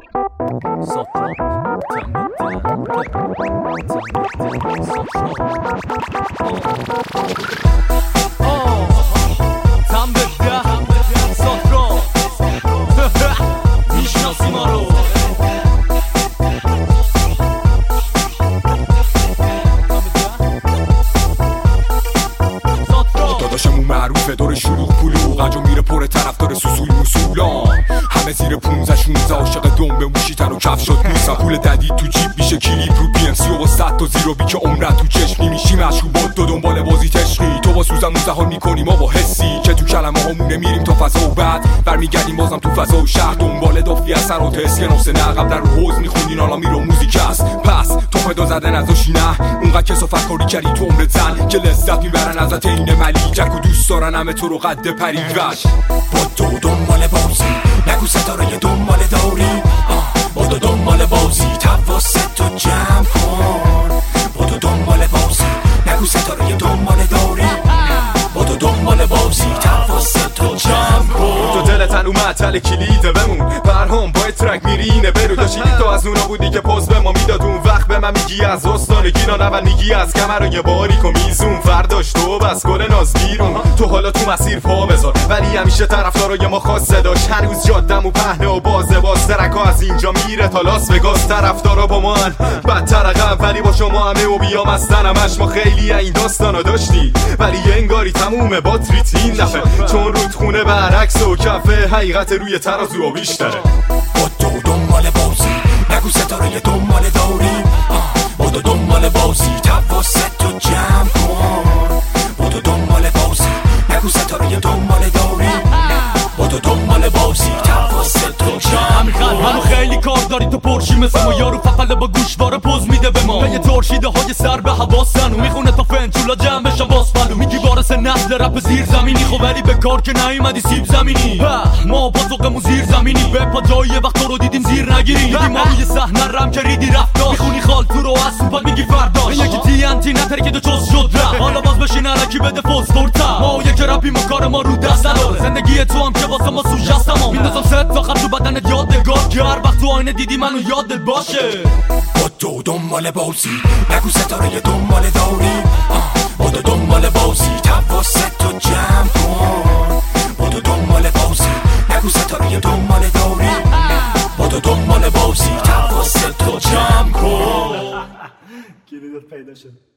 داداشمون معروفه دور شلوغ پلوغ انجا میره پر طرفدار سوسوی موسولان همه زیر 15-16 عاشق دنبه موشیتن و کفشات نیستن پول ددی تو جیب میشه کلیپ رو پی ام سی و 100 تا زیرو بی که عمرت تو چشمی میشی مشروبات تو دنبال بازی تشقی تو با سوزن موزهان میکنی ما با حسی که تو کلمه هامونه میریم تا فضا و بعد برمیگردیم بازم تو فضا و شهر دنبال دافی اثرات اسکناس نه عقب در حوض میخوندین حالا میرو موزیک است پس تو فدا زدن ازاشی نه اونقدر کسافت کاری کردی تو عمرت زن که لذت میبرن ازت این ملی جک و دوست دارن همه تو رو قد پریوش با تو دنبال بازی نگو ستاره دنبال داری با تو دنبال بازی تواسط تو جمع کن با تو دنبال بازی نگو ستاره دنبال داری با تو دنبال بازی تواسط تو جمع کن تو دلتن اومد تل کلیده بمون برهام با ترک میرینه برو داشتی تو از اونا بودی که پوز به ما میداد اون وقت به من میگی از استانگی اول میگی از کمر و یه باریک و میزون فرداش تو بس گل ناز بیرون تو حالا تو مسیر پا بذار ولی همیشه طرفدارای ما خواسته داشت هنوز جادم و پهنه و باز درکا از اینجا میره تا لاس وگاس طرفدارا با من بدتر عقب ولی با شما همه و بیام هستنمش ما خیلی این داستانو داشتی ولی انگاری تمومه باتریت این دفعه چون رودخونه برعکس و کفه حقیقت روی ترازو بیشتره با تو دنبال بازی نگو ستاره دنبال داری با تو دنبال بازی تواسط تو جمع کن با تو دنبال بازی نگو ستاره دنبال داری با تو دنبال بازی تواسط تو جمع کن منو خیلی کار داری تو پرشی مثل ما یارو فقله با گوشواره پوز میده به ما یه ترشیده های سر به حواسن و میخونه تا فنجولا جمع بشن باز بلو میگی وارث نسل رپ زیر زمینی خب ولی به کار که نیومدی سیب زمینی ما با ذوقمون زیر زمینی به پا جایی وقت رو دیدیم زیر نگیری دیدی ما روی صحنه رم کردی رفتار میخونی خال تو رو از سوپات میگی فرداش یکی تی انتی نتره که دو چوز شد رفت حالا باز بشین علکی بده فوز تورتا ما یک رپی ما کار ما رو دست نداره زندگی تو هم که واسه ما سوش هستم میندازم ست تا خط تو بدنت یادگار که هر وقت تو آینه دیدی منو یادت باشه با تو دنبال بازی نگو ستاره دنبال داری با تو دنبال بازی تواسط تو جمع کن با تو دنبال بازی نگو ستاره دنبال داری با تو دنبال بازی تواسط تو جمع کن کلیدت پیدا شد.